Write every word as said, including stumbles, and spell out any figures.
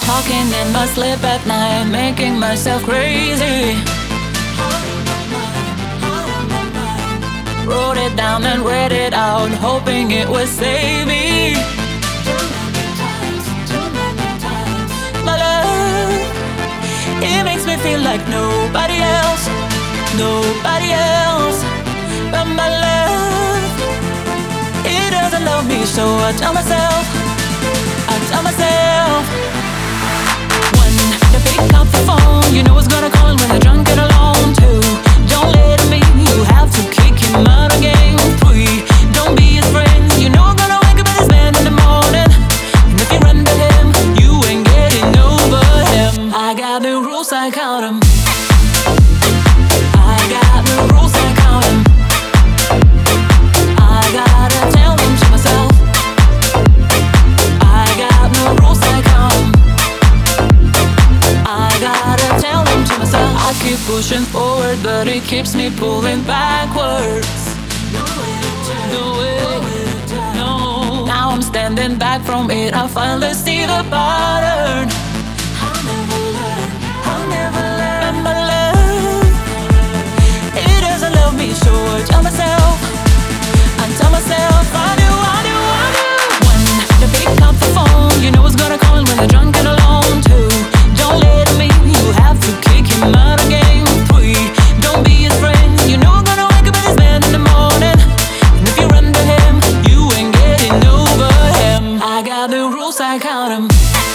Talking in my sleep at night, making myself crazy. Wrote it down and read it out, hoping it would save me. My love, it makes me feel like nobody else, nobody else but my love. It doesn't love me, so I tell myself, I tell myself. One, to pick up the phone, you know it's gonna call when you're drunk and alone. Two, don't let him in, you have to kick him out again. Three, don't be his friend, you know I'm gonna wake up with this man in the morning. And if you run to him, you ain't getting over him. I got the rules, I count 'em. I got the rules, I count 'em. I gotta tell them to myself. I got no rules, I count 'em. I gotta tell them to myself. I keep pushing forward, but it keeps me pulling backwards. No way, no. Now I'm standing back from it, I finally see the pattern. I'll never learn, I'll never learn. And my love, it doesn't love me, so I tell myself, I tell myself, I do, I do, I do. One, to pick up the phone, you know it's gonna call when you're drunk and alone. Two, don't let him in, you have to kick him out again. Three, don't be his friend, you know I'm gonna wake up with this man in the morning. And if you run to him, you ain't getting over him. I got the rules, I count 'em.